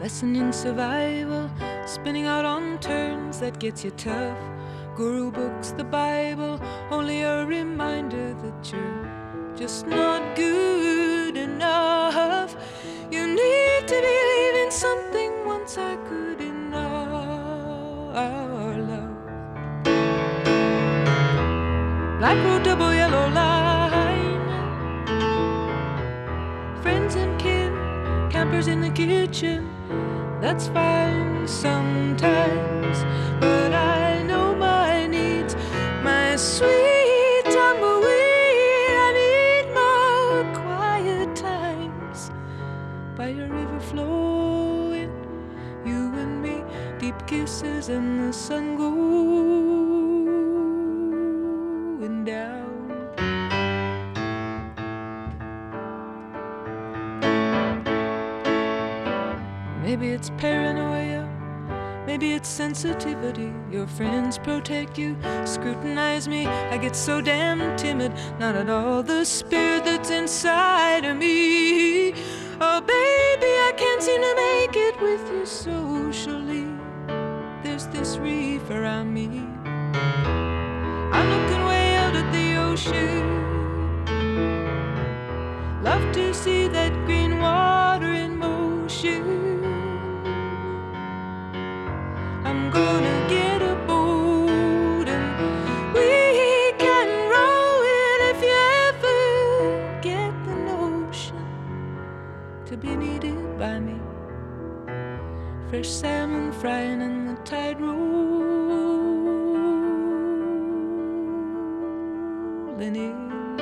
lesson in survival, spinning out on turns that gets you tough. Guru books, the Bible, only a reminder that you're just not good enough. You need to believe in something once I could in our love. Black road, double yellow line, friends and kin, campers in the kitchen. That's fine sometimes, but I know my needs, my sweet tumbleweed. I need more quiet times by a river flowing, you and me, deep kisses and the sun going down. Maybe it's paranoia, maybe it's sensitivity. Your friends protect you, scrutinize me. I get so damn timid, not at all the spirit that's inside of me. Oh baby, I can't seem to make it with you socially. There's this reef around me. I'm looking way out at the ocean. Love to see that green water in motion. I'm gonna get a boat and we can row it if you ever get the notion to be needed by me. Fresh salmon frying and the tide rolling in.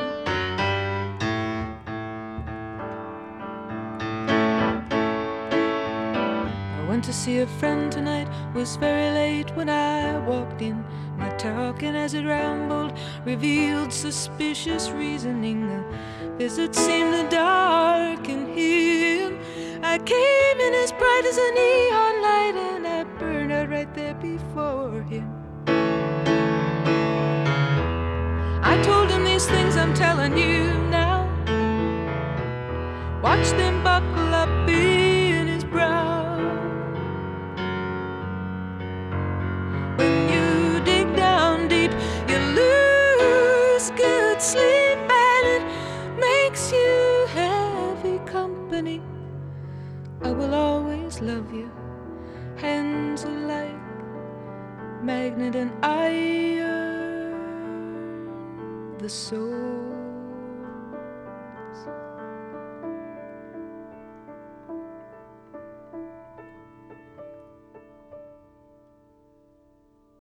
Went to see a friend tonight, was very late when I walked in. My talking as it rambled revealed suspicious reasoning. The visit seemed to darken him. I came in as bright as a neon light and I burned out right there before him. I told him these things I'm telling you now. Watch them buckle up in his brow. When you dig down deep, you lose good sleep, and it makes you heavy company. I will always love you. Hands are like magnet and iron, the souls.